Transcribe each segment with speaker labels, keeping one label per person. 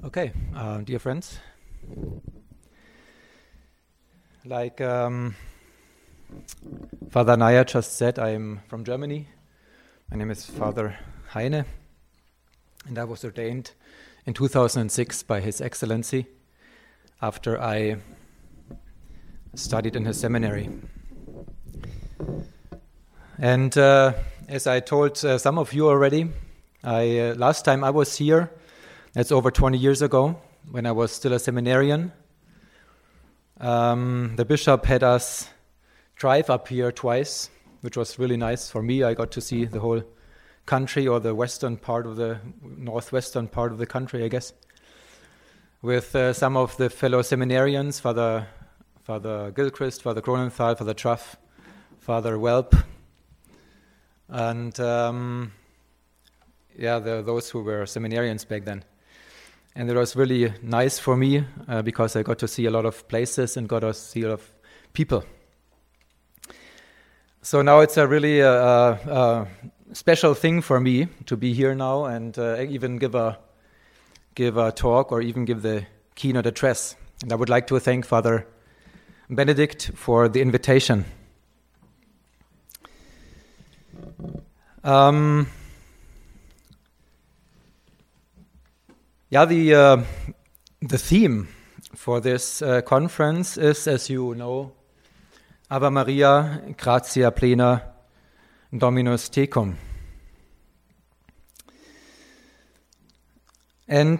Speaker 1: Okay, dear friends, like Father Naya just said, I'm from Germany. My name is Father Heine, and I was ordained in 2006 by His Excellency after I studied in his seminary. And as I told some of you already, last time I was here, that's over 20 years ago, when I was still a seminarian. The bishop had us drive up here twice, which was really nice for me. I got to see the whole country, or the western part of the northwestern part of the country, I guess, with some of the fellow seminarians, Father Gilchrist, Father Kronenthal, Father Truff, Father Welp, and those who were seminarians back then. And it was really nice for me because I got to see a lot of places and got to see a lot of people. So now it's a really special thing for me to be here now and even give a talk or even give the keynote address. And I would like to thank Father Benedict for the invitation. The theme for this conference is, as you know, Ave Maria, gratia plena, Dominus tecum. And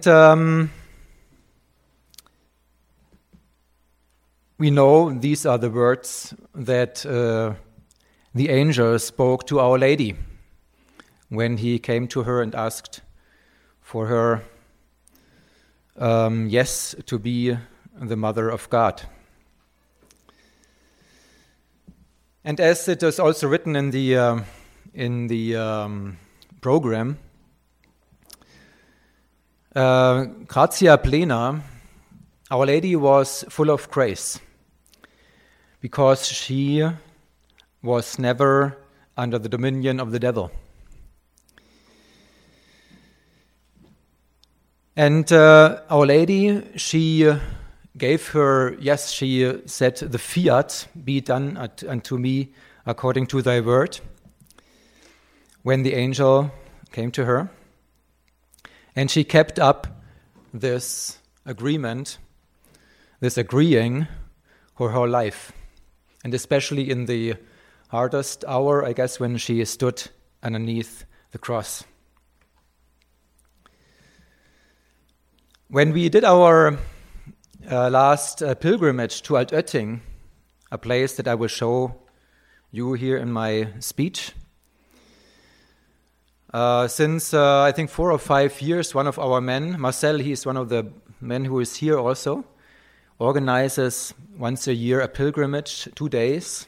Speaker 1: we know these are the words that the angel spoke to Our Lady when he came to her and asked for her yes to be the Mother of God. And as it is also written in the program, gratia plena, Our Lady was full of grace because she was never under the dominion of the devil. And Our Lady, she gave her, yes, she said, the fiat, be done unto me according to thy word, when the angel came to her. And she kept up this agreement, this agreeing her whole life. And especially in the hardest hour, I guess, when she stood underneath the cross. When we did our last pilgrimage to Altötting, a place that I will show you here in my speech, since I think 4 or 5 years, one of our men, Marcel, he is one of the men who is here also, organizes once a year a pilgrimage, 2 days,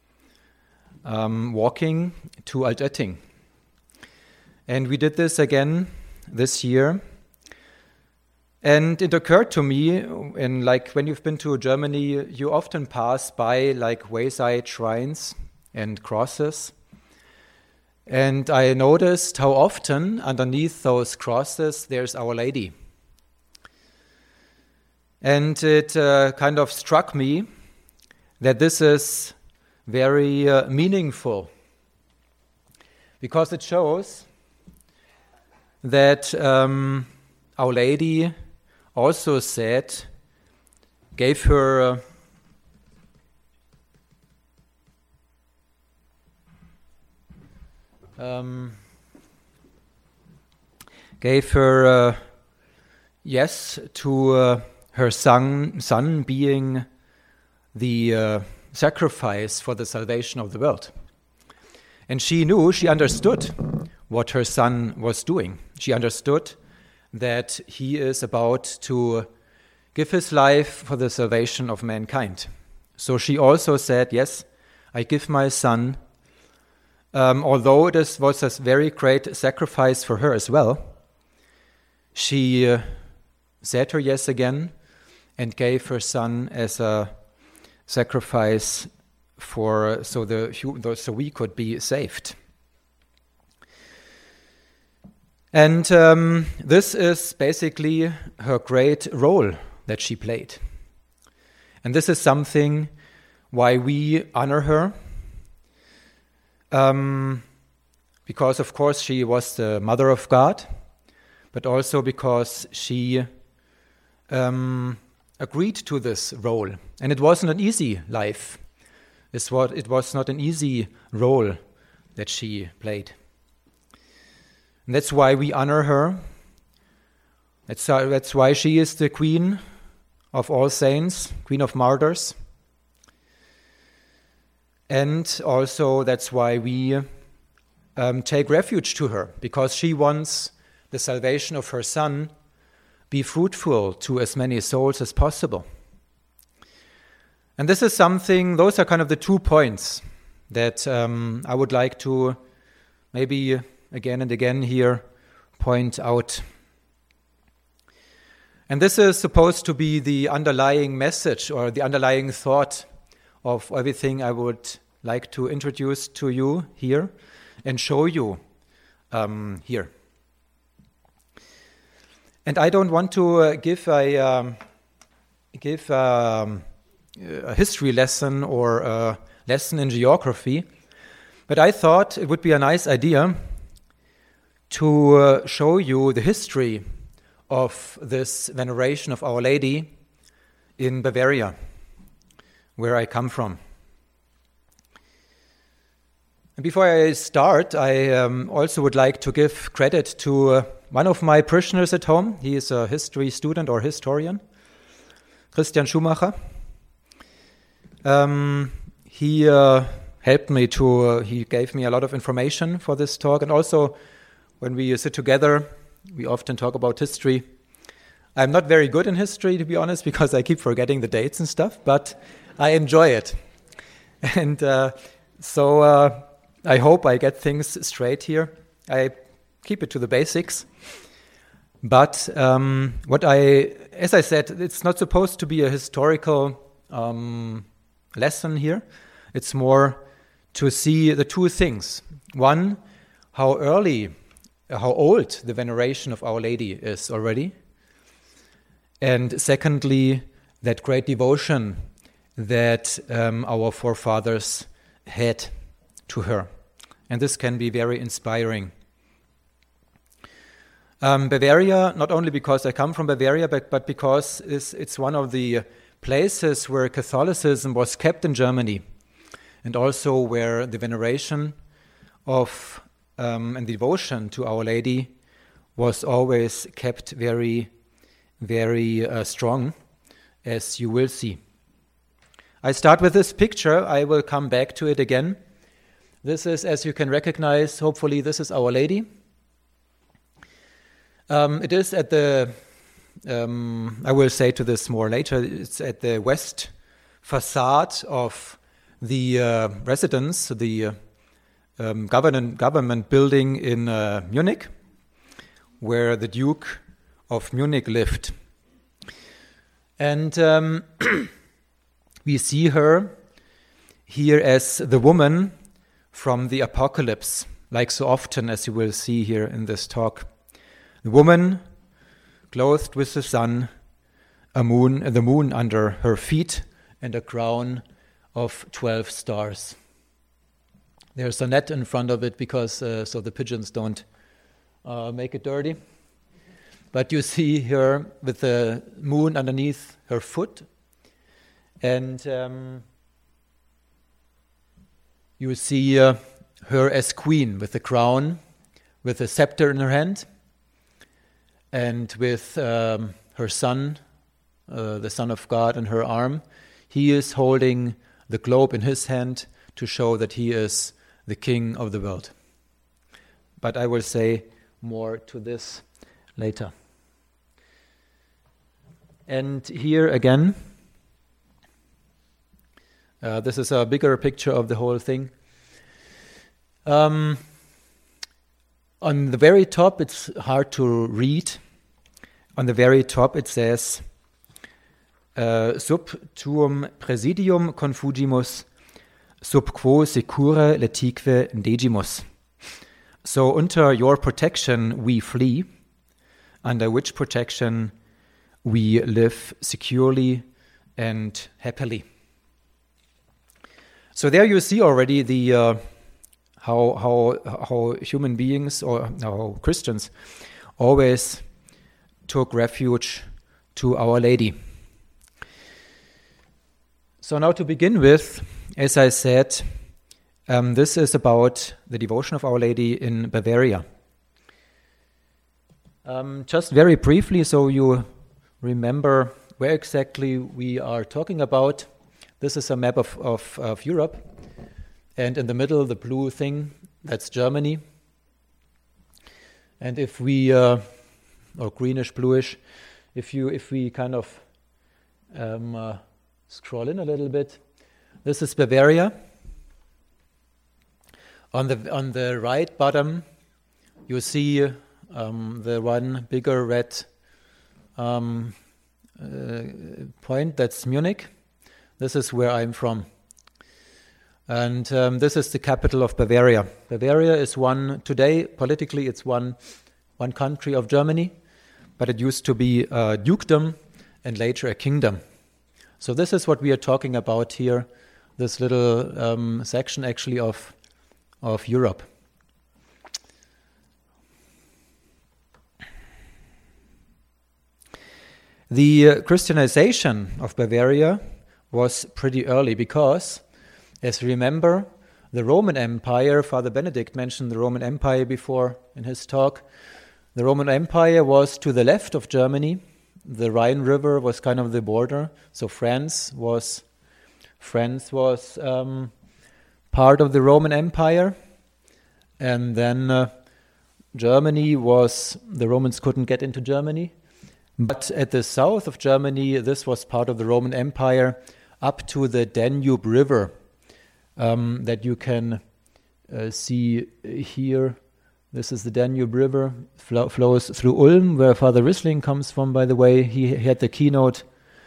Speaker 1: walking to Altötting. And we did this again this year. And it occurred to me, when you've been to Germany, you often pass by wayside shrines and crosses. And I noticed how often underneath those crosses there's Our Lady. And it kind of struck me that this is very meaningful, because it shows that Our Lady also gave her yes to her son being the sacrifice for the salvation of the world. And she understood what her son was doing. She understood that he is about to give his life for the salvation of mankind. So she also said, yes, I give my son, although this was a very great sacrifice for her as well, she said her yes again and gave her son as a sacrifice so we could be saved. And this is basically her great role that she played. And this is something why we honor her. Because, of course, she was the Mother of God, but also because she agreed to this role. And it wasn't an easy life. It was not an easy role that she played. And that's why we honor her. That's why she is the Queen of all saints, Queen of martyrs. And also that's why we take refuge to her, because she wants the salvation of her Son be fruitful to as many souls as possible. And this is something, those are kind of the 2 points that I would like to maybe again and again here point out. And this is supposed to be the underlying message or the underlying thought of everything I would like to introduce to you here and show you here. And I don't want to give a history lesson or a lesson in geography, but I thought it would be a nice idea to show you the history of this veneration of Our Lady in Bavaria, where I come from. And before I start, I also would like to give credit to one of my parishioners at home. He is a history student or historian, Christian Schumacher. He helped me he gave me a lot of information for this talk. And also, when we sit together, we often talk about history. I'm not very good in history, to be honest, because I keep forgetting the dates and stuff, but I enjoy it. And so I hope I get things straight here. I keep it to the basics. But as I said, it's not supposed to be a historical lesson here. It's more to see the 2 things. One, how old the veneration of Our Lady is already. And secondly, that great devotion that our forefathers had to her. And this can be very inspiring. Bavaria, not only because I come from Bavaria, but because it's one of the places where Catholicism was kept in Germany, and also where the veneration of and devotion to Our Lady was always kept very, very strong, as you will see. I start with this picture. I will come back to it again. This is, as you can recognize, hopefully this is Our Lady. It is at the, I will say to this more later, it's at the west facade of the residence, the government building in Munich, where the Duke of Munich lived. And we see her here as the woman from the Apocalypse, like so often as you will see here in this talk. The woman clothed with the sun, the moon under her feet, and a crown of 12 stars. There's a net in front of it because so the pigeons don't make it dirty. But you see her with the moon underneath her foot, and you see her as queen with the crown, with a scepter in her hand, and with her son, the Son of God, in her arm. He is holding the globe in his hand to show that he is the king of the world. But I will say more to this later. And here again, this is a bigger picture of the whole thing. On the very top, it's hard to read. On the very top, it says, sub tuum presidium confugimus, sub quo secure letique degimus. So unter your protection we flee, under which protection we live securely and happily. So there you see already the how human beings or how Christians always took refuge to Our Lady. So now to begin with, as I said, this is about the devotion of Our Lady in Bavaria. Just very briefly, so you remember where exactly we are talking about. This is a map of Europe, and in the middle, the blue thing, that's Germany. And if we, or greenish, bluish, if we kind of scroll in a little bit, this is Bavaria. On the right bottom, you see the one bigger red point, that's Munich. This is where I'm from. And this is the capital of Bavaria. Bavaria is today, politically, it's one country of Germany, but it used to be a dukedom and later a kingdom. So this is what we are talking about here, this little section actually of Europe. The Christianization of Bavaria was pretty early because, as you remember, the Roman Empire, Father Benedict mentioned the Roman Empire before in his talk. The Roman Empire was to the left of Germany. The Rhine River was kind of the border. So France was part of the Roman Empire. And then Germany the Romans couldn't get into Germany. But at the south of Germany, this was part of the Roman Empire up to the Danube River that you can see here. This is the Danube River, flows through Ulm, where Father Rissling comes from, by the way. He had the keynote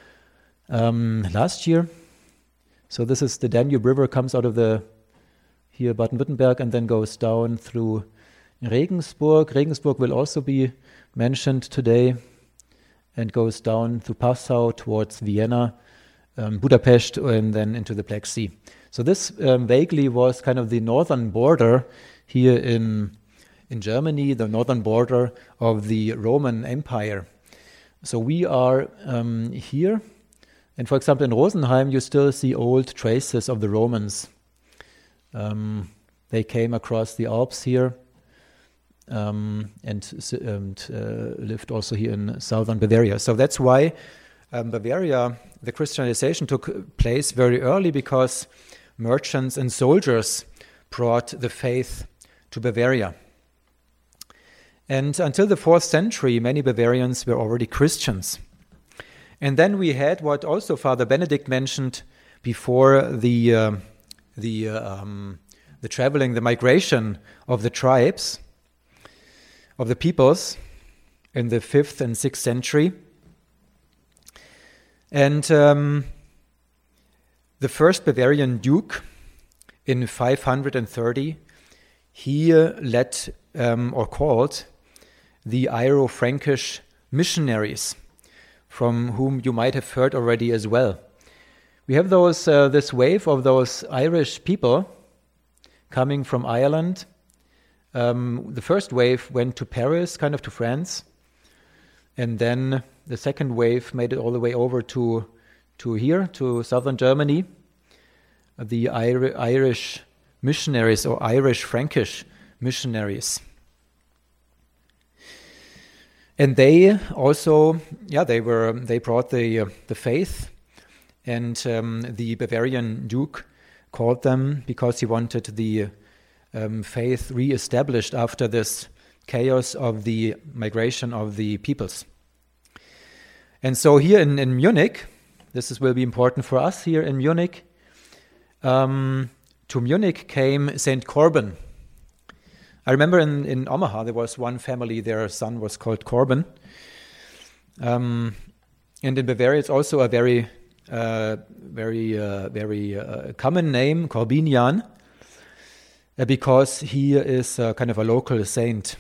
Speaker 1: last year. So this is the Danube River, comes out of here Baden-Württemberg and then goes down through Regensburg. Regensburg will also be mentioned today and goes down to Passau towards Vienna, Budapest, and then into the Black Sea. So this vaguely was kind of the northern border here in Germany, the northern border of the Roman Empire. So we are here, and for example in Rosenheim you still see old traces of the Romans. They came across the Alps here and lived also here in southern Bavaria. So that's why Bavaria, the Christianization took place very early, because merchants and soldiers brought the faith to Bavaria. And until the 4th century, many Bavarians were already Christians. And then we had what also Father Benedict mentioned before, the traveling, the migration of the tribes, of the peoples in the 5th and 6th century. And the first Bavarian duke in 530, he led or called the Iro-Frankish missionaries, from whom you might have heard already as well. We have this wave of those Irish people coming from Ireland. The first wave went to Paris, kind of to France, and then the second wave made it all the way over to here, to southern Germany. The Irish missionaries, or Irish Frankish missionaries. And they also, they brought the faith, and the Bavarian Duke called them because he wanted the faith re-established after this chaos of the migration of the peoples. And so here in Munich, will be important for us here in Munich. To Munich came Saint Corban. I remember in Omaha there was one family, their son was called Corban. And in Bavaria it's also a very common name, Corbinian. because he is kind of a local saint.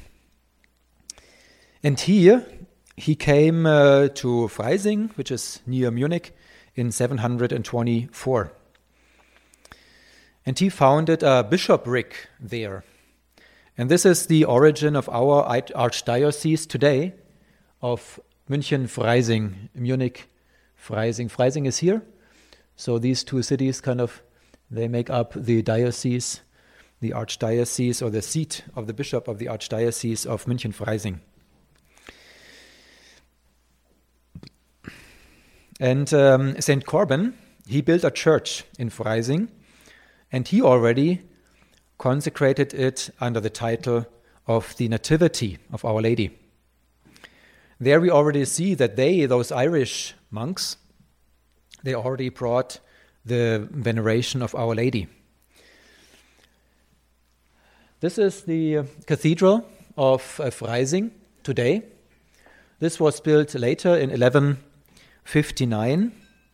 Speaker 1: And here he came to Freising, which is near Munich, in 724. And he founded a bishopric there. And this is the origin of our archdiocese today of München-Freising, Munich, Freising. Freising is here. So these two cities they make up the diocese, the archdiocese, or the seat of the bishop of the archdiocese of München-Freising. And St. Corban, he built a church in Freising, and he already consecrated it under the title of the Nativity of Our Lady. There we already see that those Irish monks, they already brought the veneration of Our Lady. This is the cathedral of Freising today. This was built later in 1159.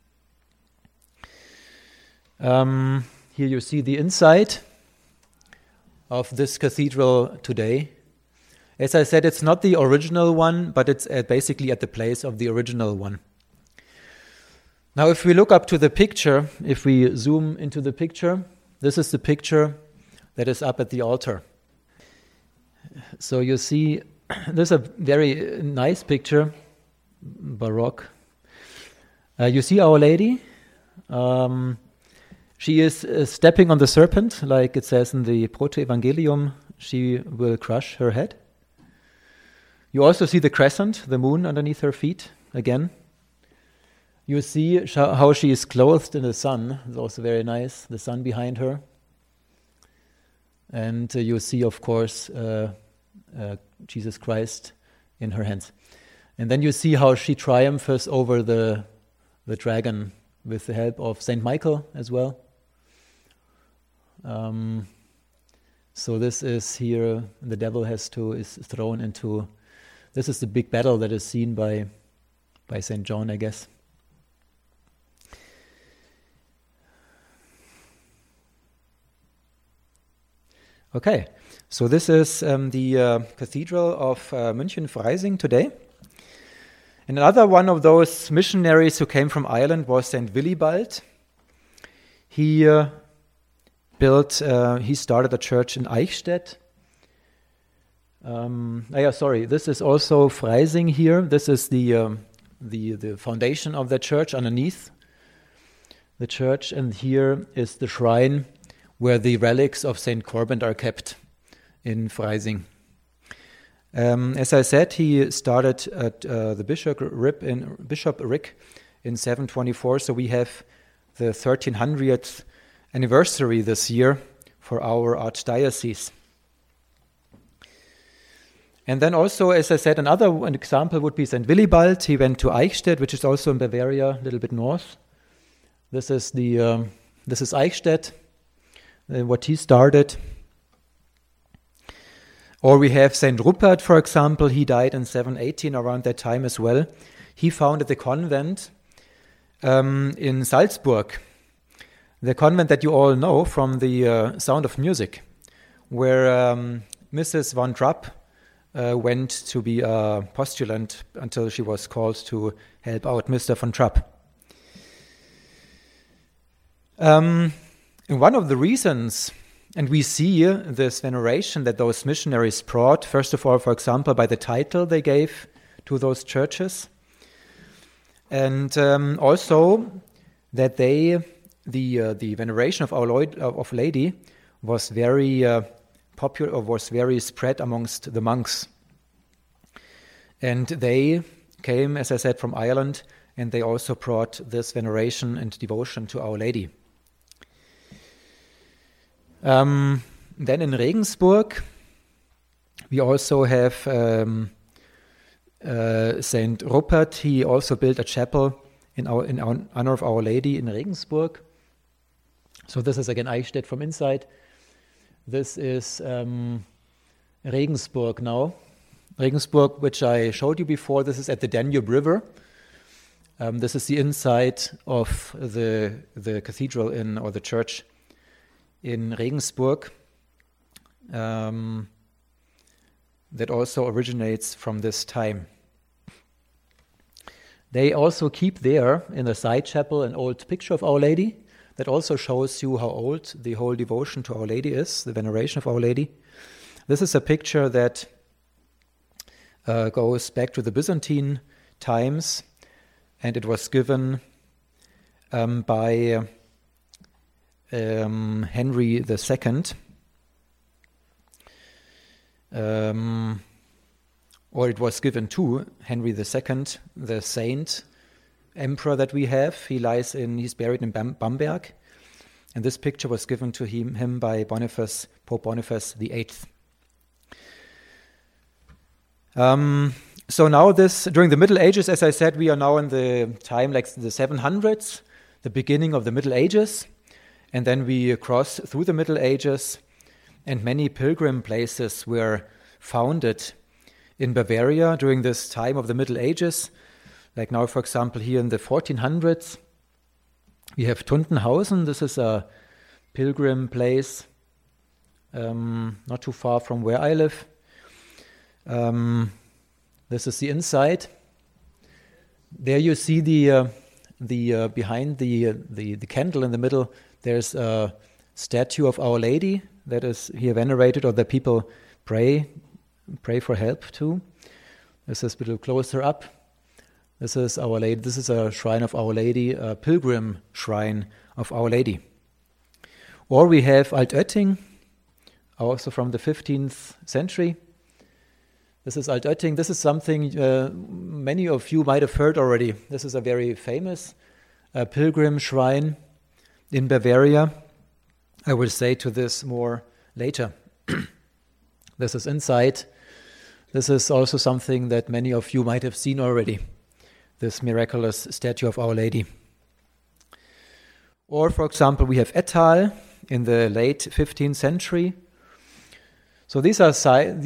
Speaker 1: Here you see the inside of this cathedral today. As I said, it's not the original one, but it's basically at the place of the original one. Now, if we look up to the picture, if we zoom into the picture, this is the picture that is up at the altar. So you see, this is a very nice picture, Baroque. You see Our Lady. She is stepping on the serpent, like it says in the Proto-Evangelium. She will crush her head. You also see the crescent, the moon underneath her feet, again. You see how she is clothed in the sun. It's also very nice, the sun behind her. And you see, of course, Jesus Christ in her hands. And then you see how she triumphs over the dragon with the help of Saint Michael as well. So this is here, the devil is thrown into. This is the big battle that is seen by Saint John, I guess. Okay, so this is the Cathedral of München-Freising today. And another one of those missionaries who came from Ireland was Saint Willibald. He started a church in Eichstätt. This is also Freising here. This is the foundation of the church underneath the church, and here is the shrine where the relics of St. Corban are kept in Freising. As I said, he started at the bishopric in 724, so we have the 1300th anniversary this year for our archdiocese. And then also, as I said, an example would be St. Willibald. He went to Eichstätt, which is also in Bavaria, a little bit north. This is Eichstätt, what he started. Or we have St. Rupert, for example. He died in 718, around that time as well. He founded the convent in Salzburg, the convent that you all know from the Sound of Music, where Mrs. von Trapp went to be a postulant until she was called to help out Mr. von Trapp. And one of the reasons, and we see this veneration that those missionaries brought, first of all, for example, by the title they gave to those churches, and also that the veneration of Our Lady was very popular, or was very spread amongst the monks. And they came, as I said, from Ireland, and they also brought this veneration and devotion to Our Lady. Then in Regensburg, we also have Saint Rupert. He also built a chapel in honor of Our Lady in Regensburg. So this is again Eichstätt from inside. This is Regensburg now. Regensburg, which I showed you before, this is at the Danube River. This is the inside of the cathedral or the church in Regensburg. that also originates from this time. They also keep there in the side chapel an old picture of Our Lady that also shows you how old the whole devotion to Our Lady is, the veneration of Our Lady. This is a picture that goes back to the Byzantine times, and it was given by Henry II. Or it was given to Henry II, the saint emperor that we have. He's buried in Bamberg, and this picture was given to him by Pope Boniface VIII. So now during the Middle Ages, as I said, we are now in the time like the 700s, the beginning of the Middle Ages, and then we cross through the Middle Ages, and many pilgrim places were founded in Bavaria during this time of the Middle Ages. Like now, for example, here in the 1400s, we have Tuntenhausen. This is a pilgrim place not too far from where I live. This is the inside. There you see the behind the candle in the middle. There's a statue of Our Lady that is here venerated, or that people pray for help to. This is a little closer up. This is Our Lady. This is a shrine of Our Lady, a pilgrim shrine of Our Lady. Or we have Altötting, also from the 15th century. This is Altötting. This is something many of you might have heard already. This is a very famous pilgrim shrine in Bavaria. I will say to this more later. This is inside. This is also something that many of you might have seen already, this miraculous statue of Our Lady. Or, for example, we have Ettal in the late 15th century. So these are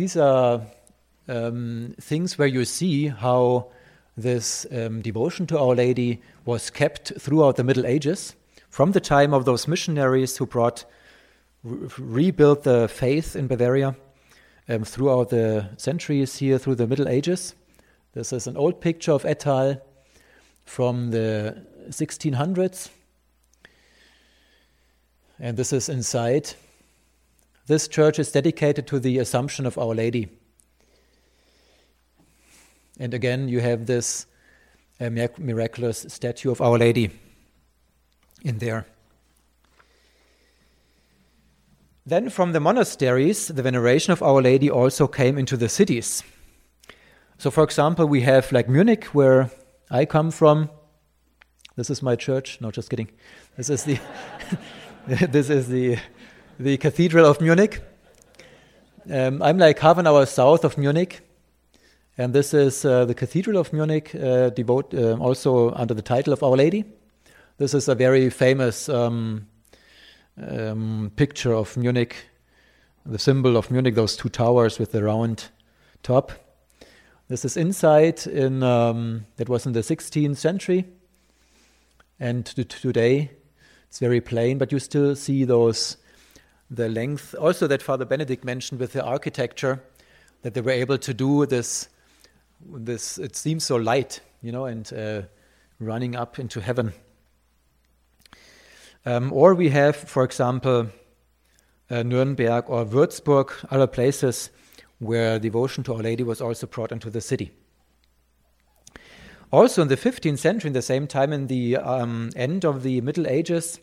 Speaker 1: things where you see how this devotion to Our Lady was kept throughout the Middle Ages, from the time of those missionaries who rebuilt the faith in Bavaria throughout the centuries here through the Middle Ages. This is an old picture of Ettal from the 1600s. And this is inside. This church is dedicated to the Assumption of Our Lady. And again, you have this miraculous statue of Our Lady in there. Then from the monasteries, the veneration of Our Lady also came into the cities. So for example, we have like Munich, where I come from. This is my church. No, just kidding. This is the this is the Cathedral of Munich. I'm like half an hour south of Munich. And this is the Cathedral of Munich, also under the title of Our Lady. This is a very famous picture of Munich, the symbol of Munich, those two towers with the round top. This is inside that was in the 16th century. And today it's very plain, but you still see the length. Also that Father Benedict mentioned with the architecture, that they were able to do this, it seems so light, and running up into heaven. Or we have, for example, Nuremberg or Würzburg, other places where devotion to Our Lady was also brought into the city. Also in the 15th century, in the same time in the end of the Middle Ages,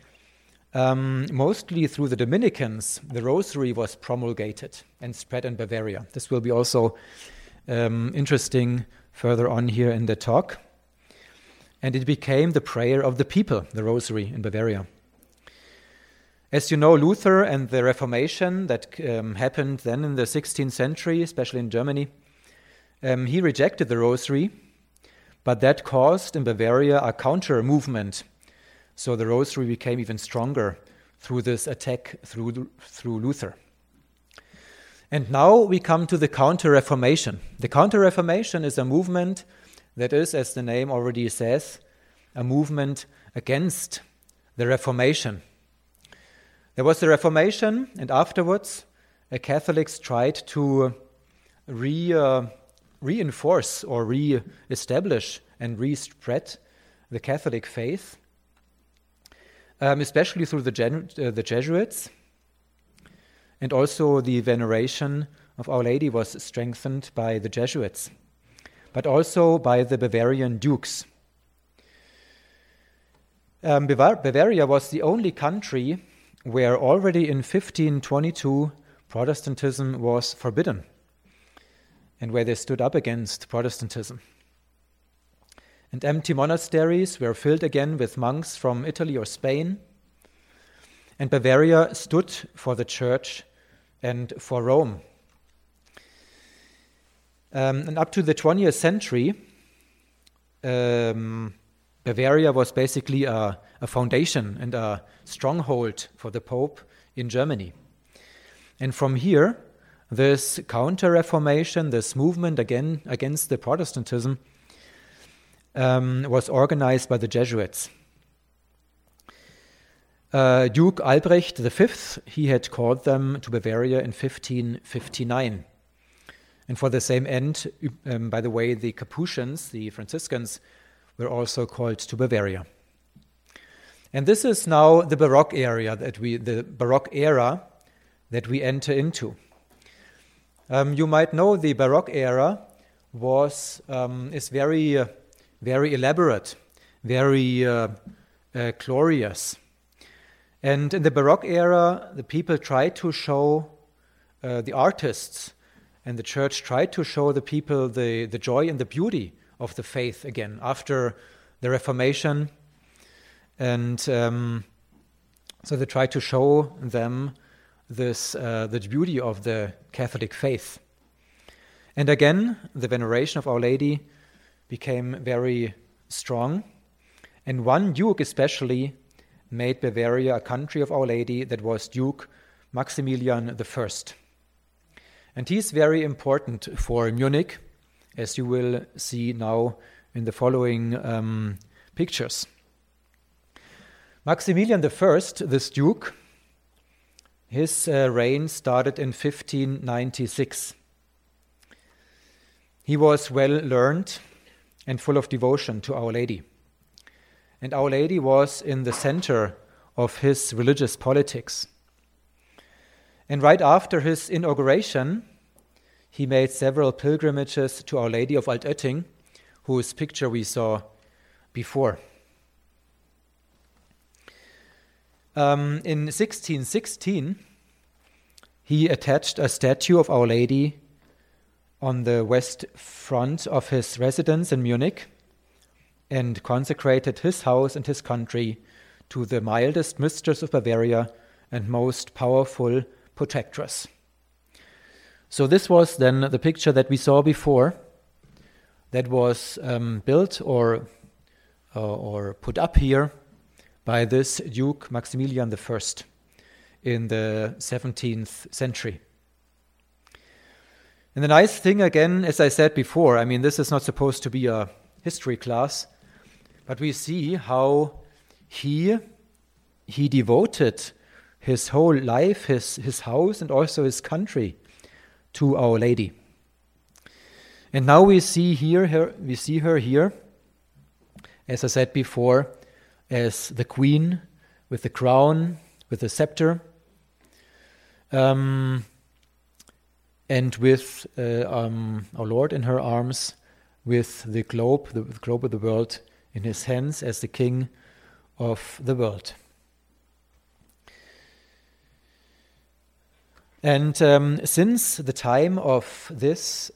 Speaker 1: mostly through the Dominicans, the Rosary was promulgated and spread in Bavaria. This will be also interesting further on here in the talk. And it became the prayer of the people, the Rosary in Bavaria. As you know, Luther and the Reformation that happened then in the 16th century, especially in Germany, he rejected the Rosary, but that caused in Bavaria a counter-movement. So the Rosary became even stronger through this attack through Luther. And now we come to the Counter-Reformation. The Counter-Reformation is a movement that is, as the name already says, a movement against the Reformation. There was the Reformation, and afterwards Catholics tried to reinforce or re-establish and re-spread the Catholic faith, especially through the Jesuits. And also the veneration of Our Lady was strengthened by the Jesuits, but also by the Bavarian dukes. Bavaria was the only country where already in 1522 Protestantism was forbidden and where they stood up against Protestantism. And empty monasteries were filled again with monks from Italy or Spain. And Bavaria stood for the Church and for Rome. And up to the 20th century, Bavaria was basically a foundation and a stronghold for the Pope in Germany. And from here, this counter-reformation, this movement again against the Protestantism, was organized by the Jesuits. Duke Albrecht V, he had called them to Bavaria in 1559. And for the same end, by the way, the Capuchins, the Franciscans, were also called to Bavaria. And this is now the Baroque era that we enter into. You might know the Baroque era is very elaborate, very glorious. And in the Baroque era, the people tried to show, the artists and the church tried to show the people the joy and the beauty of the faith again after the Reformation. And so they tried to show them the beauty of the Catholic faith. And again, the veneration of Our Lady became very strong. And one duke especially made Bavaria a country of Our Lady, that was Duke Maximilian I. And he's very important for Munich, as you will see now in the following pictures. Maximilian I, this duke, his reign started in 1596. He was well learned and full of devotion to Our Lady. And Our Lady was in the center of his religious politics. And right after his inauguration, he made several pilgrimages to Our Lady of Altötting, whose picture we saw before. In 1616, he attached a statue of Our Lady on the west front of his residence in Munich and consecrated his house and his country to the mildest mistress of Bavaria and most powerful protectress. So this was then the picture that we saw before, that was built or put up here by this Duke Maximilian I in the 17th century. And the nice thing again, as I said before, I mean, this is not supposed to be a history class, but we see how he devoted his whole life, his house, and also his country to Our Lady. And now we see her here, as I said before, as the queen with the crown, with the scepter, and with our Lord in her arms, with the globe of the world in his hands as the king of the world. And since the time of this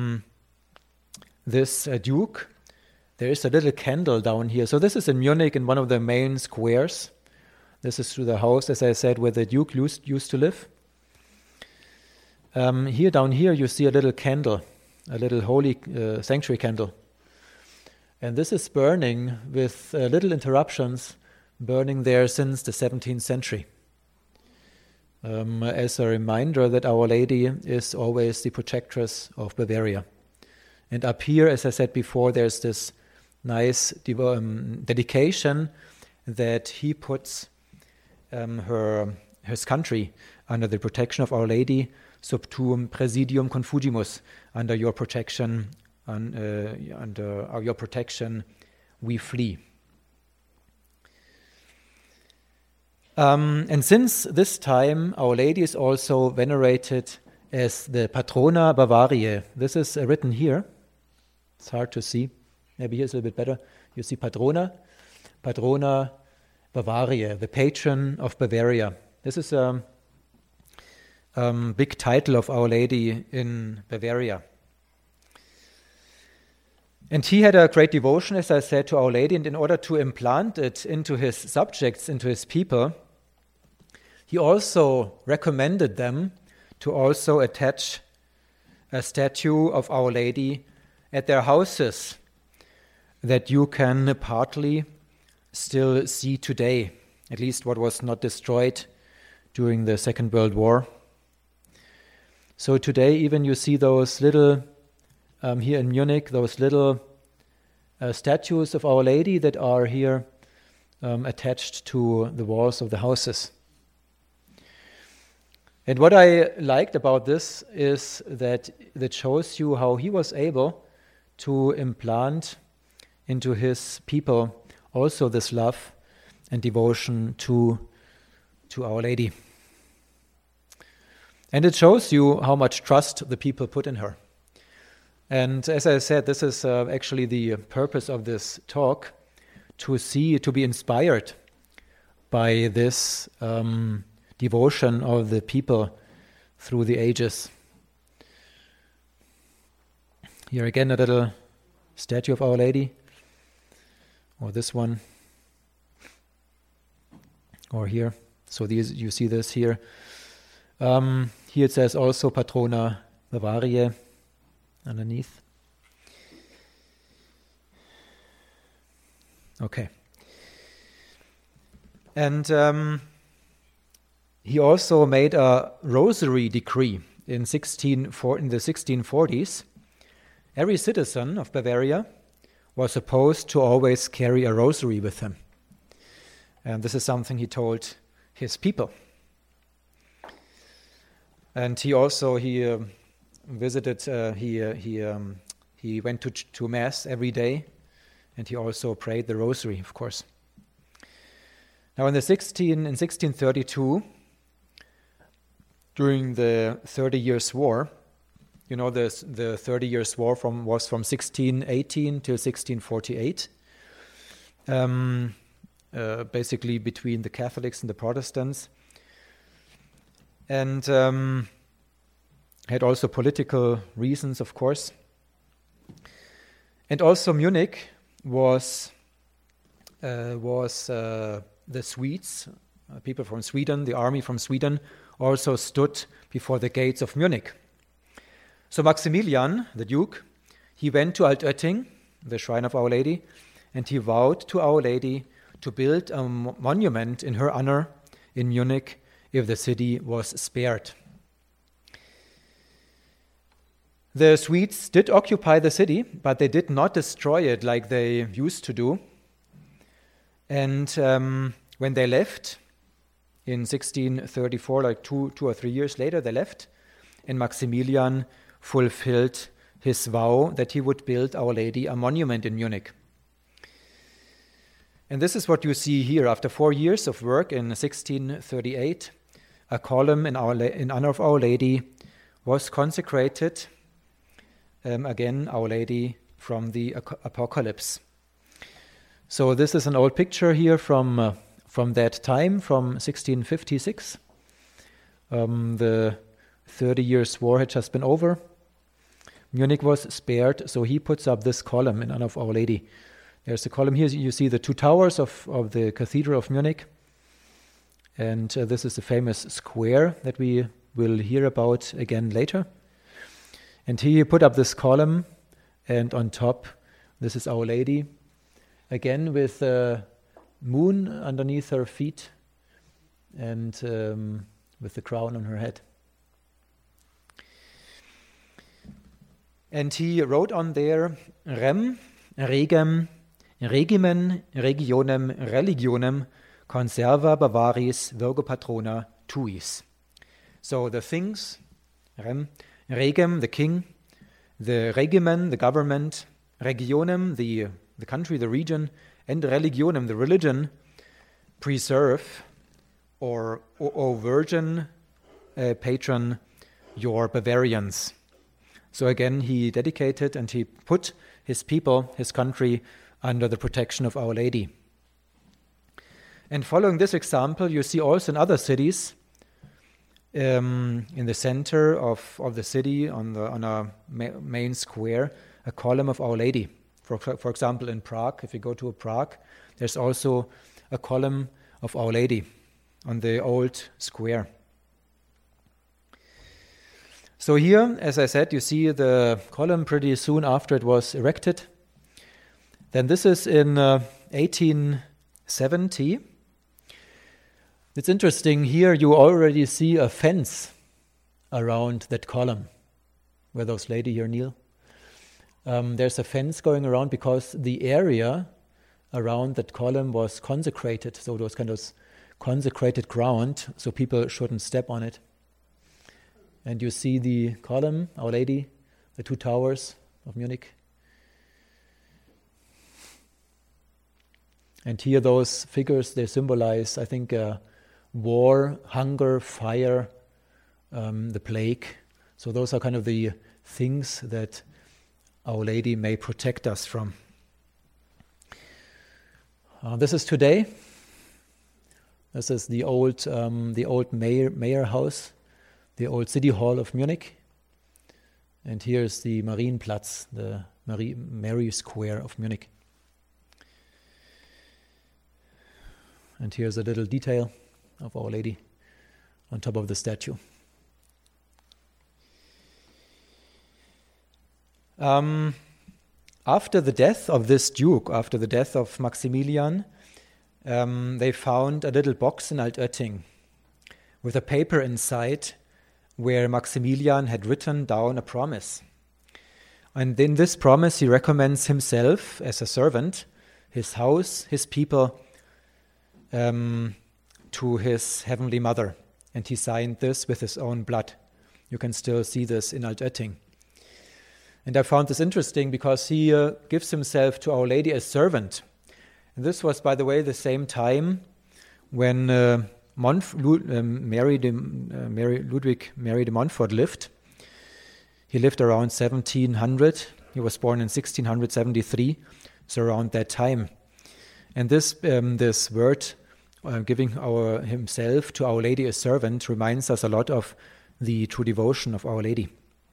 Speaker 1: duke, there is a little candle down here. So this is in Munich, in one of the main squares. This is the house, as I said, where the duke used to live. Down here, you see a little candle, a little holy sanctuary candle. And this is burning with little interruptions, burning there since the 17th century. As a reminder that Our Lady is always the protectress of Bavaria. And up here, as I said before, there's this nice dedication that he puts his country, under the protection of Our Lady, sub tuum presidium confugimus, under your protection, under your protection, we flee. And since this time, Our Lady is also venerated as the Patrona Bavariae. This is written here. It's hard to see. Maybe here's a little bit better. You see Patrona Bavariae, the patron of Bavaria. This is a big title of Our Lady in Bavaria. And he had a great devotion, as I said, to Our Lady, and in order to implant it into his subjects, into his people, he also recommended them to also attach a statue of Our Lady at their houses that you can partly still see today, at least what was not destroyed during the Second World War. So today even you see those little, here in Munich, those little statues of Our Lady that are here attached to the walls of the houses. And what I liked about this is that shows you how he was able to implant into his people also this love and devotion to Our Lady. And it shows you how much trust the people put in her. And as I said, this is actually the purpose of this talk, to be inspired by this devotion of the people through the ages. Here again a little statue of Our Lady, or this one, or here. So these, you see this here. Here it says also Patrona Bavariae underneath. Okay. And he also made a rosary decree in the 1640s. Every citizen of Bavaria was supposed to always carry a rosary with him. And this is something he told his people. And he also visited. He went to mass every day, and he also prayed the rosary, of course. Now, in 1632, during the 30 Years' War, you know, the 30 Years' War was from 1618 to 1648, basically between the Catholics and the Protestants, and had also political reasons, of course. And also Munich was the Swedes, people from Sweden, the army from Sweden, also stood before the gates of Munich. So Maximilian, the Duke, he went to Altötting, the shrine of Our Lady, and he vowed to Our Lady to build a monument in her honor in Munich if the city was spared. The Swedes did occupy the city, but they did not destroy it like they used to do. And when they left in 1634, like two or 3 years later, they left, and Maximilian fulfilled his vow that he would build Our Lady a monument in Munich. And this is what you see here. After 4 years of work in 1638, a column in honor of Our Lady was consecrated. Again, Our Lady from the Apocalypse. So this is an old picture here from that time, from 1656. The 30 Years' War had just been over. Munich was spared, so he puts up this column in honor of Our Lady. There's a column here. You see the two towers of the Cathedral of Munich. And this is the famous square that we will hear about again later. And he put up this column, and on top, this is Our Lady, again with the moon underneath her feet, and with the crown on her head. And he wrote on there, Rem, Regem, Regimen, Regionem, Religionem, Conserva Bavaris, Virgo Patrona, Tuis. So the things, regem, the king, the regimen, the government, regionem, the country, the region, and religionem, the religion, preserve, or O virgin, patron, your Bavarians. So again, he dedicated and he put his people, his country, under the protection of Our Lady. And following this example, you see also in other cities, in the center of the city, on a main square, a column of Our Lady. For example, in Prague, if you go to Prague, there's also a column of Our Lady on the old square. So here, as I said, you see the column pretty soon after it was erected. Then this is in 1870. It's interesting, here you already see a fence around that column, where those lady here kneel. There's a fence going around because the area around that column was consecrated, so it was kind of consecrated ground, so people shouldn't step on it. And you see the column, Our Lady, the two towers of Munich. And here those figures, they symbolize, I think, war, hunger, fire, the plague. So those are kind of the things that Our Lady may protect us from. This is today. This is the old mayor house, the old city hall of Munich. And here's the Marienplatz, the Mary Square of Munich. And here's a little detail of Our Lady on top of the statue. After the death of this duke, after the death of Maximilian, they found a little box in Altötting with a paper inside where Maximilian had written down a promise. And in this promise he recommends himself as a servant, his house, his people, to his heavenly mother. And he signed this with his own blood. You can still see this in Altötting. And I found this interesting because he gives himself to Our Lady as servant. And this was, by the way, the same time when Ludwig Mary de Montfort lived. He lived around 1700. He was born in 1673, so around that time. And this word, giving himself to Our Lady as servant, reminds us a lot of the true devotion of Our Lady.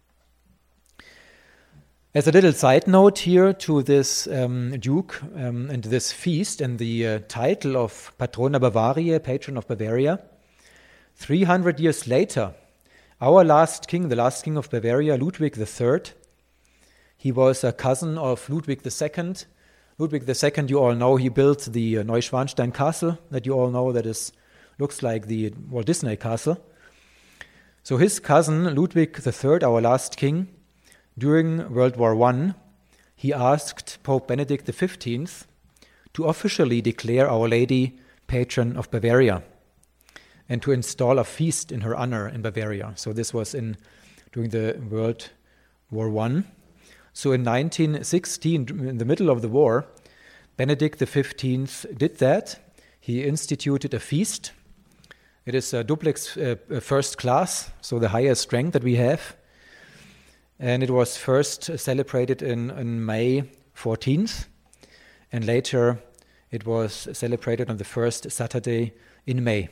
Speaker 1: As a little side note here to this Duke and this feast and the title of Patrona Bavariae, patron of Bavaria, 300 years later, our last king, the last king of Bavaria, Ludwig III, he was a cousin of Ludwig II. Ludwig II, you all know, he built the Neuschwanstein Castle that you all know, that looks like the Walt Disney Castle. So his cousin, Ludwig III, our last king, during World War I, he asked Pope Benedict XV to officially declare Our Lady patron of Bavaria and to install a feast in her honor in Bavaria. So this was during the World War I. So in 1916, in the middle of the war, Benedict XV did that. He instituted a feast. It is a duplex first class, so the highest rank that we have. And it was first celebrated in May 14th, and later it was celebrated on the first Saturday in May.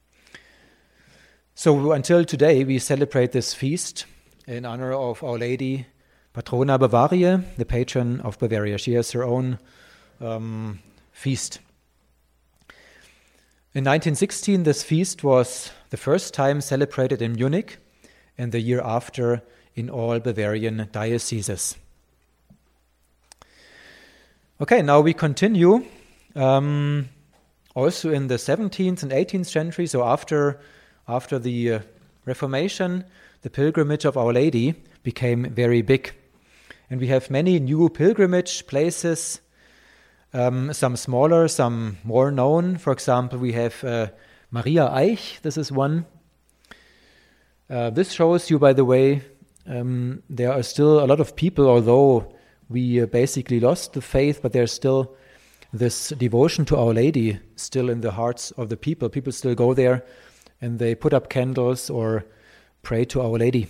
Speaker 1: So until today we celebrate this feast in honor of Our Lady, Patrona Bavariae, the patron of Bavaria. She has her own feast. In 1916 this feast was the first time celebrated in Munich, and the year after in all Bavarian dioceses. Okay, now we continue. Also in the 17th and 18th century, so after the Reformation, the pilgrimage of Our Lady became very big. And we have many new pilgrimage places, some smaller, some more known. For example, we have Maria Eich, this is one. This shows you, by the way, there are still a lot of people, although we basically lost the faith, but there's still this devotion to Our Lady still in the hearts of the people. People still go there and they put up candles or pray to Our Lady.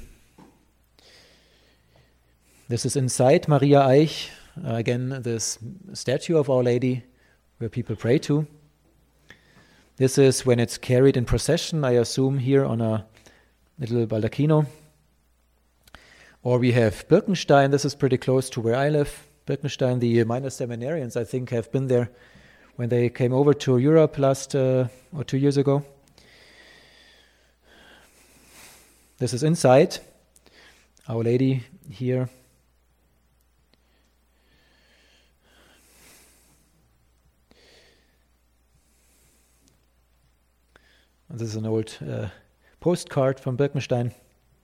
Speaker 1: This is inside Maria Eich, again this statue of Our Lady where people pray to. This is when it's carried in procession, I assume, here on a little baldacchino. Or we have Birkenstein. This is pretty close to where I live. Birkenstein, the minor seminarians, I think, have been there when they came over to Europe last or 2 years ago. This is inside. Our Lady here. This is an old postcard from Birkenstein.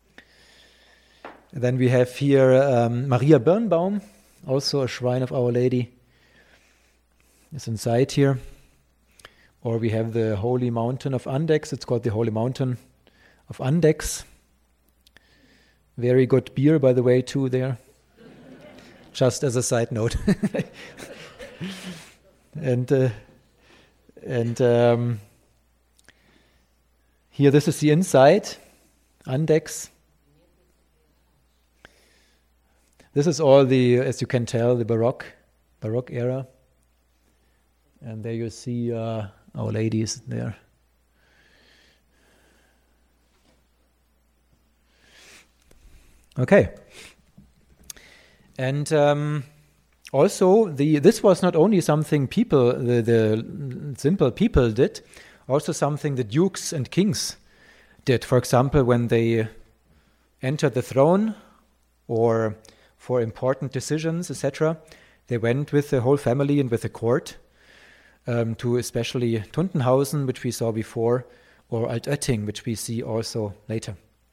Speaker 1: And then we have here Maria Birnbaum, also a shrine of Our Lady. It's inside here. Or we have the Holy Mountain of Andex. It's called the Holy Mountain of Andex. Very good beer, by the way, too, there. Just as a side note. And here, this is the inside, Andex. This is all the, as you can tell, the Baroque era. And there you see Our Ladies there. Okay. And also, this was not only something people, the simple people did, also something the dukes and kings did. For example, when they entered the throne or for important decisions, etc., they went with the whole family and with the court to especially Tuntenhausen, which we saw before, or Altötting, which we see also later.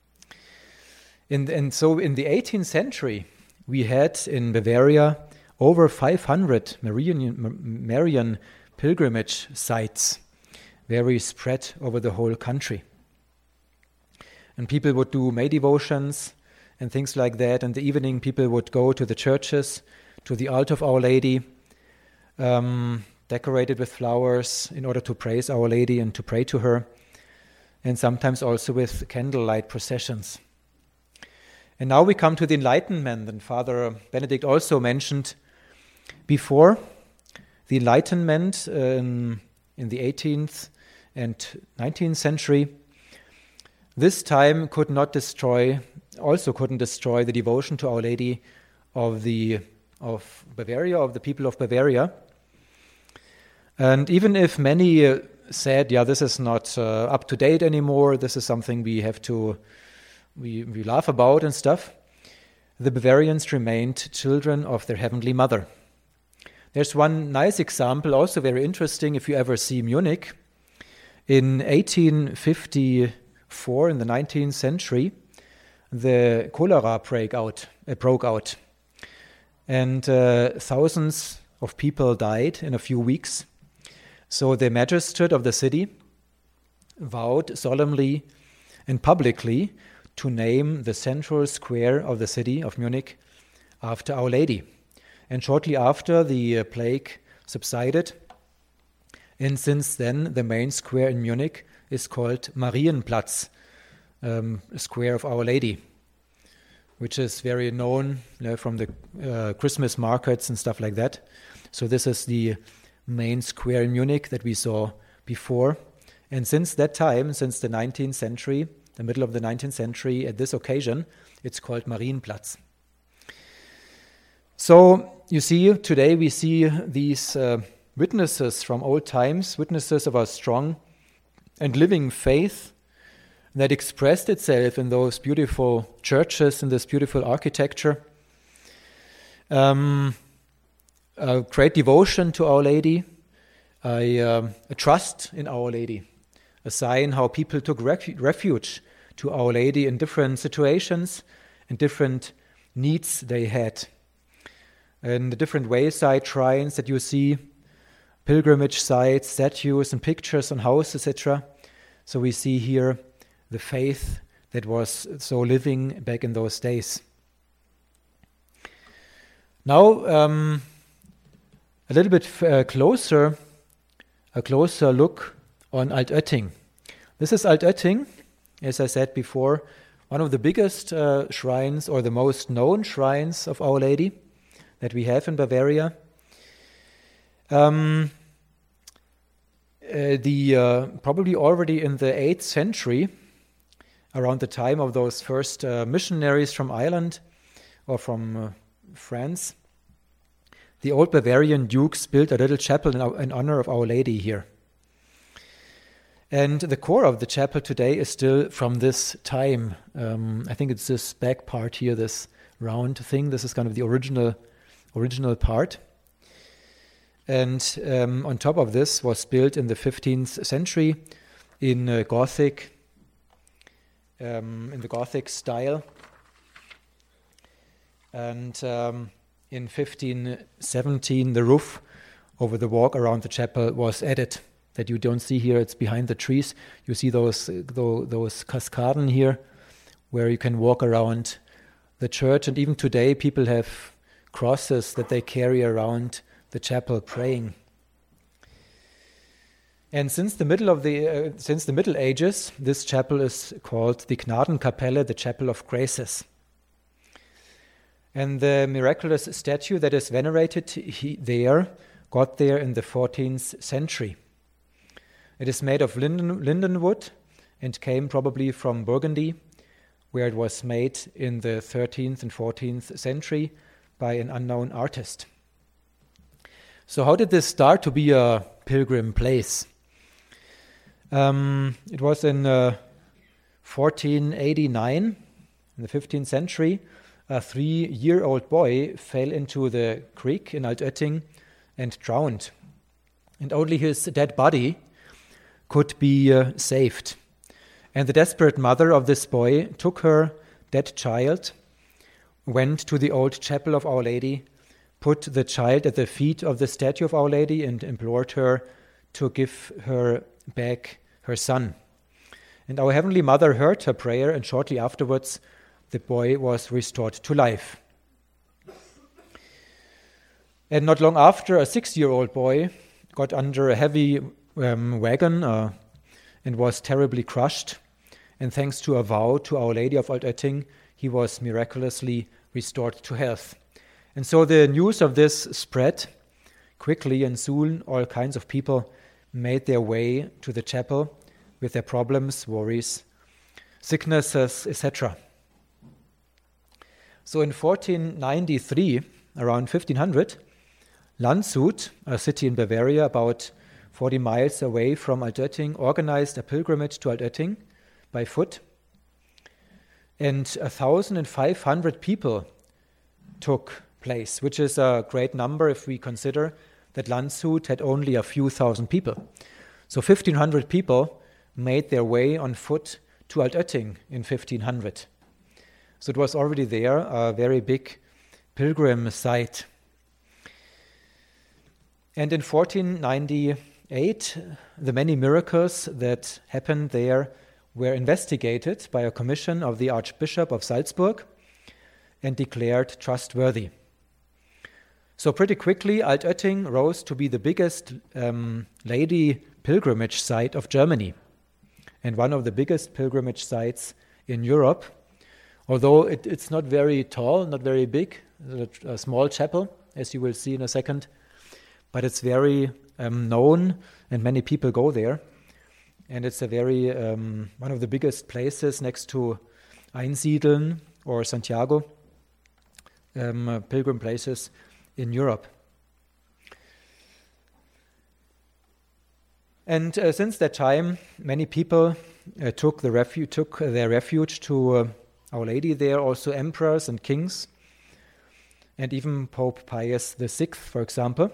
Speaker 1: And so in the 18th century, we had in Bavaria over 500 Marian pilgrimage sites, very spread over the whole country. And people would do May devotions and things like that. In the evening, people would go to the churches, to the altar of Our Lady, decorated with flowers in order to praise Our Lady and to pray to her, and sometimes also with candlelight processions. And now we come to the Enlightenment, and Father Benedict also mentioned before the Enlightenment in the 18th and 19th century. This time couldn't destroy the devotion to Our Lady of Bavaria, of the people of Bavaria. And even if many said, this is not up to date anymore, this is something we have to, we laugh about and stuff, the Bavarians remained children of their Heavenly Mother. There's one nice example, also very interesting, if you ever see Munich. In 1854, in the 19th century, the cholera broke out. And thousands of people died in a few weeks. So the magistrate of the city vowed solemnly and publicly to name the central square of the city of Munich after Our Lady. And shortly after, the plague subsided. And since then, the main square in Munich is called Marienplatz, Square of Our Lady, which is very known from the Christmas markets and stuff like that. So this is the main square in Munich that we saw before. And since that time, since the 19th century, the middle of the 19th century, at this occasion, it's called Marienplatz. So you see, today we see these witnesses from old times, witnesses of our strong and living faith that expressed itself in those beautiful churches, in this beautiful architecture. A great devotion to Our Lady, a trust in Our Lady, a sign how people took refuge to Our Lady in different situations and different needs they had. And the different wayside shrines that you see, pilgrimage sites, statues and pictures on houses, etc. So we see here the faith that was so living back in those days. Now, a little bit closer look on Altötting. This is Altötting, as I said before, one of the biggest shrines or the most known shrines of Our Lady that we have in Bavaria. Probably already in the 8th century, around the time of those first missionaries from Ireland or from France, the old Bavarian dukes built a little chapel in honor of Our Lady here. And the core of the chapel today is still from this time. I think it's this back part here, this round thing. This is kind of the original part. And on top of this was built in the 15th century in Gothic, in the Gothic style. And in 1517, the roof over the walk around the chapel was added. That you don't see here, it's behind the trees. You see those cascaden here, where you can walk around the church. And even today, people have crosses that they carry around the chapel praying. And since the Middle Ages, this chapel is called the Gnadenkapelle, the Chapel of Graces. And the miraculous statue that is venerated there got there in the 14th century. It is made of linden wood and came probably from Burgundy, where it was made in the 13th and 14th century by an unknown artist. So how did this start to be a pilgrim place? It was in 1489, in the 15th century, a 3-year-old boy fell into the creek in Altötting and drowned. And only his dead body could be saved. And the desperate mother of this boy took her dead child, went to the old chapel of Our Lady, put the child at the feet of the statue of Our Lady and implored her to give her back her son. And our Heavenly Mother heard her prayer, and shortly afterwards the boy was restored to life. And not long after, a 6-year-old boy got under a heavy wagon and was terribly crushed. And thanks to a vow to Our Lady of Altötting, he was miraculously restored to health. And so the news of this spread quickly, and soon all kinds of people made their way to the chapel with their problems, worries, sicknesses, etc. So in 1493, around 1500, Landshut, a city in Bavaria about 40 miles away from Altötting, organized a pilgrimage to Altötting by foot. And 1,500 people took place, which is a great number if we consider that Landshut had only a few thousand people. So 1,500 people made their way on foot to Altötting in 1500. So it was already there, a very big pilgrim site. And in 1498, the many miracles that happened there were investigated by a commission of the Archbishop of Salzburg and declared trustworthy. So pretty quickly, Altötting rose to be the biggest lady pilgrimage site of Germany and one of the biggest pilgrimage sites in Europe. Although it's not very tall, not very big, a small chapel, as you will see in a second, but it's very known and many people go there. And it's a very one of the biggest places next to Einsiedeln or Santiago, pilgrim places in Europe. And since that time, many people took their refuge to Our Lady there, also emperors and kings, and even Pope Pius VI, for example.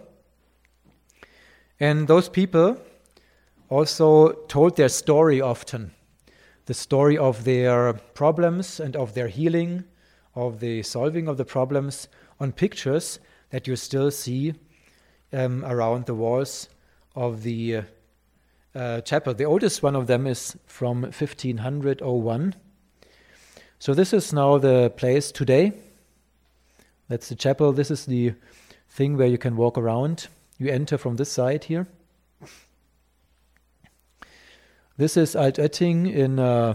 Speaker 1: And those people also told their story often, the story of their problems and of their healing, of the solving of the problems, on pictures that you still see around the walls of the chapel. The oldest one of them is from 1501, So this is now the place today. That's the chapel. This is the thing where you can walk around. You enter from this side here. This is Altötting in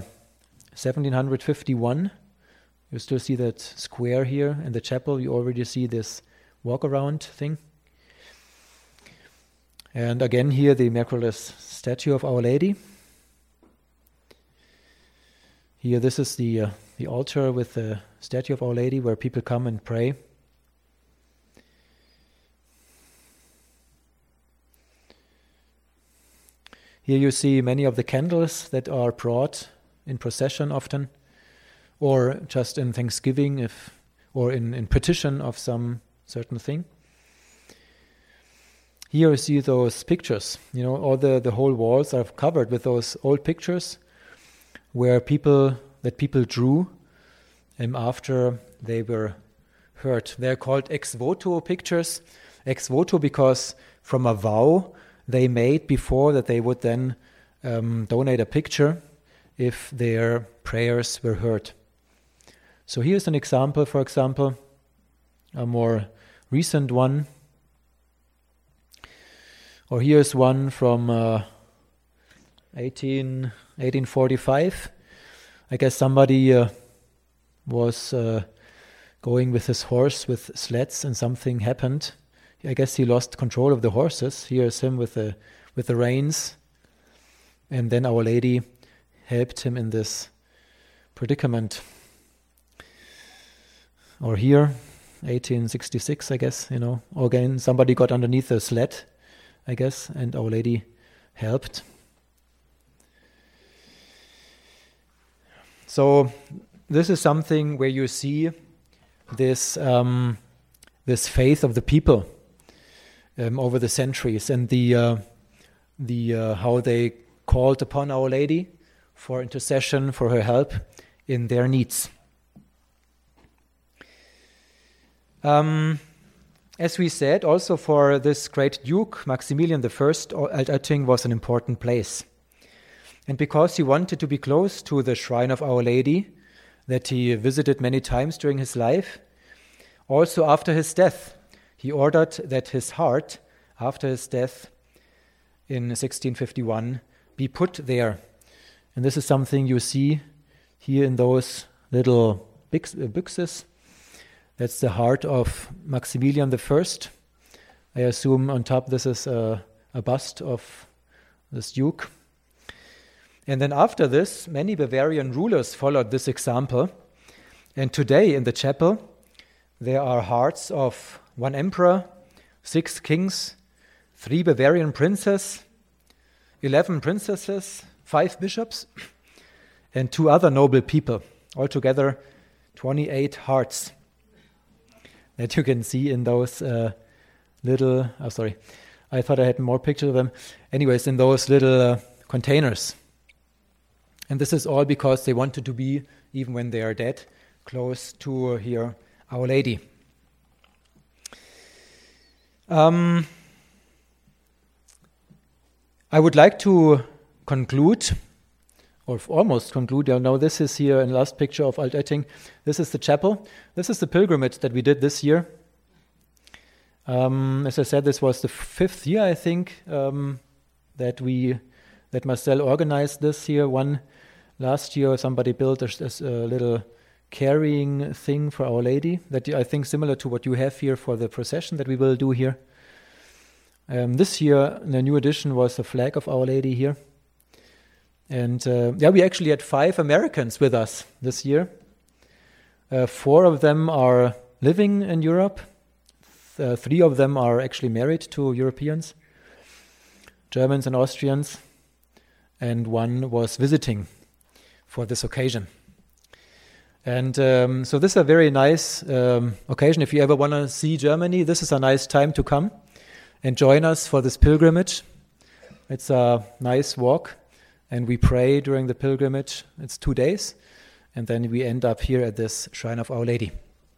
Speaker 1: 1751. You still see that square here in the chapel. You already see this walk-around thing. And again here the miraculous statue of Our Lady. Here this is the altar with the statue of Our Lady where people come and pray. Here you see many of the candles that are brought in procession often, or just in Thanksgiving, or in petition of some certain thing. Here you see those pictures. All the whole walls are covered with those old pictures where people drew after they were hurt. They're called ex voto pictures. Ex voto because from a vow they made before that they would then donate a picture if their prayers were heard. So here's an example, for example, a more recent one. Or here's one from 1845. I guess somebody was going with his horse with sleds and something happened. I guess he lost control of the horses. Here's him with the reins. And then Our Lady helped him in this predicament. Or here, 1866, I guess, again, somebody got underneath the sled, I guess, and Our Lady helped. So this is something where you see this faith of the people over the centuries, and the how they called upon Our Lady for intercession, for her help in their needs. As we said, also for this great Duke, Maximilian I, Altötting was an important place. And because he wanted to be close to the shrine of Our Lady, that he visited many times during his life, also after his death, he ordered that his heart, after his death in 1651, be put there. And this is something you see here in those little boxes. That's the heart of Maximilian I. I assume on top this is a bust of this Duke. And then after this, many Bavarian rulers followed this example. And today in the chapel, there are hearts of 1 emperor, 6 kings, 3 Bavarian princes, 11 princesses, 5 bishops, and 2 other noble people. Altogether, 28 hearts that you can see in those little... Oh, sorry. I thought I had more pictures of them. Anyways, in those little containers. And this is all because they wanted to be, even when they are dead, close to here, Our Lady. I would like to conclude, or almost conclude. Now this is here in the last picture of Altötting. This is the chapel. This is the pilgrimage that we did this year. As I said, this was the 5th year, I think, that Marcel organized this here. One last year, somebody built a little carrying thing for Our Lady that I think similar to what you have here for the procession that we will do here. This year, the new addition was the flag of Our Lady here. And we actually had 5 Americans with us this year. 4 of them are living in Europe. 3 of them are actually married to Europeans, Germans and Austrians. And 1 was visiting for this occasion. And so this is a very nice occasion. If you ever want to see Germany, this is a nice time to come and join us for this pilgrimage. It's a nice walk, and we pray during the pilgrimage. It's 2 days, and then we end up here at this Shrine of Our Lady.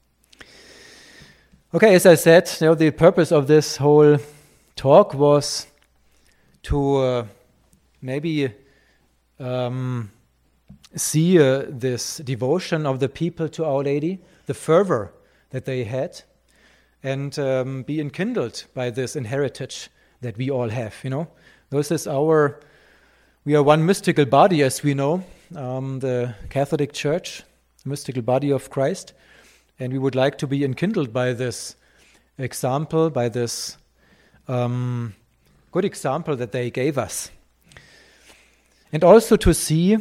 Speaker 1: Okay, as I said, the purpose of this whole talk was to maybe see this devotion of the people to Our Lady, the fervor that they had, and be enkindled by this inheritance that we all have. This is we are one mystical body, as we know, the Catholic Church, mystical body of Christ, and we would like to be enkindled by this example, by this good example that they gave us. And also to see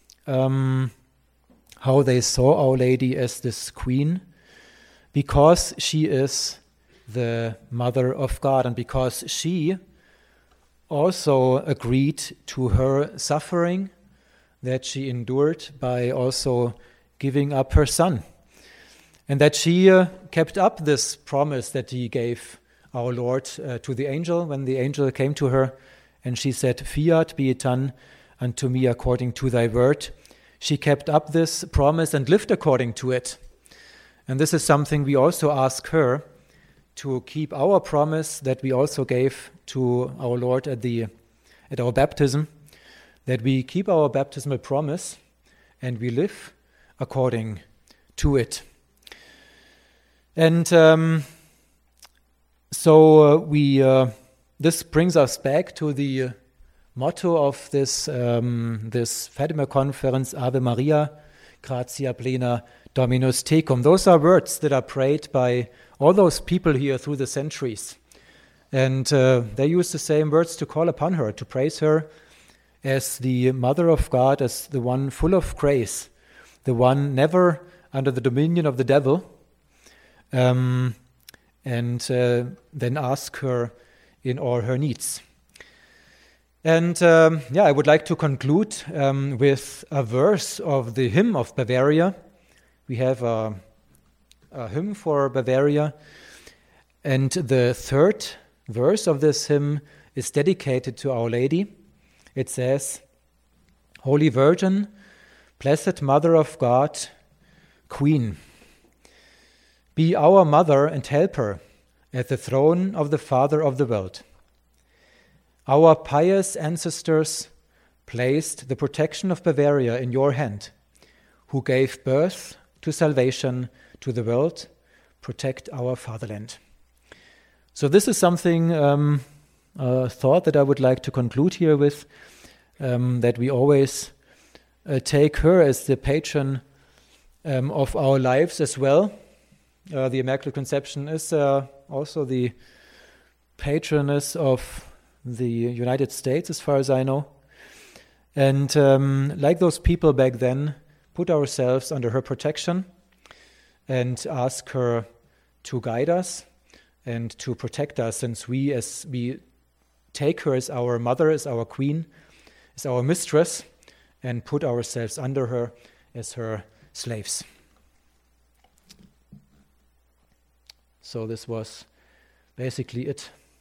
Speaker 1: how they saw Our Lady as this queen, because she is the Mother of God, and because she also agreed to her suffering that she endured by also giving up her son, and that she kept up this promise that he gave our Lord to the angel when the angel came to her, and she said, "Fiat, be it done unto me according to thy word." She kept up this promise and lived according to it. And this is something we also ask her, to keep our promise that we also gave to our Lord at our baptism, that we keep our baptismal promise and we live according to it. And this brings us back to the motto of this Fatima Conference, Ave Maria, gratia plena, Dominus tecum. Those are words that are prayed by all those people here through the centuries. And they use the same words to call upon her, to praise her as the Mother of God, as the one full of grace, the one never under the dominion of the devil, and then ask her in all her needs. And I would like to conclude with a verse of the hymn of Bavaria. We have a hymn for Bavaria, and the third verse of this hymn is dedicated to Our Lady. It says, "Holy Virgin, blessed Mother of God, Queen, be our mother and helper at the throne of the Father of the world. Our pious ancestors placed the protection of Bavaria in your hand, who gave birth to salvation to the world. Protect our fatherland." So this is something, a thought that I would like to conclude here with, that we always take her as the patron of our lives as well. The Immaculate Conception is also the patroness of the United States, as far as I know. And like those people back then, put ourselves under her protection and ask her to guide us and to protect us, since we take her as our mother, as our queen, as our mistress, and put ourselves under her as her slaves. So this was basically it